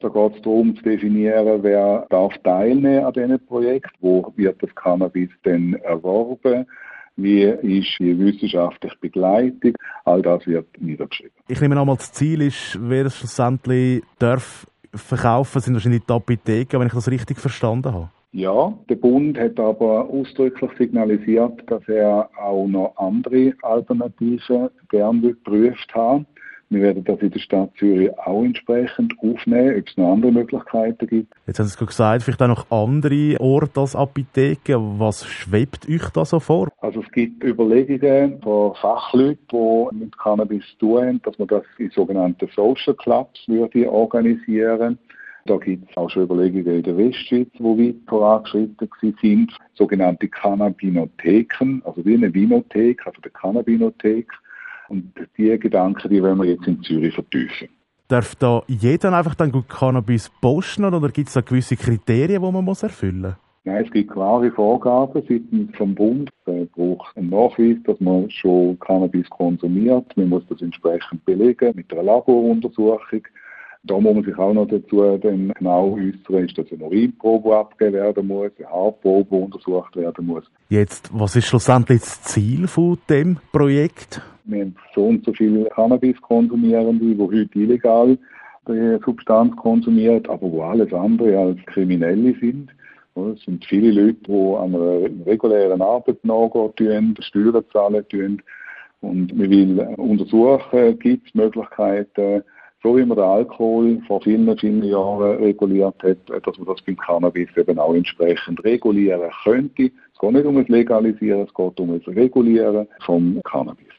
Da geht es darum zu definieren, wer darf teilnehmen an diesem Projekt, wo wird das Cannabis denn erworben, wie ist die wissenschaftliche Begleitung, all das wird niedergeschrieben. Ich nehme einmal, das Ziel ist, wer es schlussendlich darf verkaufen, sind wahrscheinlich die Apotheken, wenn ich das richtig verstanden habe. Ja, der Bund hat aber ausdrücklich signalisiert, dass er auch noch andere Alternativen gerne geprüft haben. Wir werden das in der Stadt Zürich auch entsprechend aufnehmen, ob es noch andere Möglichkeiten gibt. Jetzt haben Sie es gerade gesagt, vielleicht auch noch andere Orte als Apotheken. Was schwebt euch da so vor? Also es gibt Überlegungen von Fachleuten, die mit Cannabis zu tun haben, dass man das in sogenannten Social Clubs würde organisieren. Da gibt es auch schon Überlegungen in der Westschweiz, die weit vorangeschritten sind. Sogenannte Cannabinotheken, also wie eine Vinothek, also der Cannabinothek. Und diese Gedanken, die wollen wir jetzt in Zürich vertiefen. Darf da jeder einfach dann gut Cannabis posten oder gibt es da gewisse Kriterien, die man erfüllen muss? Nein, es gibt klare Vorgaben seitens vom Bund. Es braucht einen Nachweis, dass man schon Cannabis konsumiert. Man muss das entsprechend belegen mit einer Laboruntersuchung. Da muss man sich auch noch dazu dann genau äußern, ist, dass eine Urinprobe abgegeben werden muss, eine Haarprobe untersucht werden muss. Jetzt, was ist schlussendlich das Ziel von dem Projekt? Wir haben so und so viele Cannabis-Konsumierende, die heute illegal die Substanz konsumieren, aber wo alles andere als Kriminelle sind. Es sind viele Leute, die an einer regulären Arbeit nachgehen, Steuern zahlen tun. Und wir wollen untersuchen, gibt es Möglichkeiten, so wie man den Alkohol vor vielen, vielen Jahren reguliert hat, dass man das beim Cannabis eben auch entsprechend regulieren könnte. Es geht nicht um das Legalisieren, es geht um das Regulieren vom Cannabis.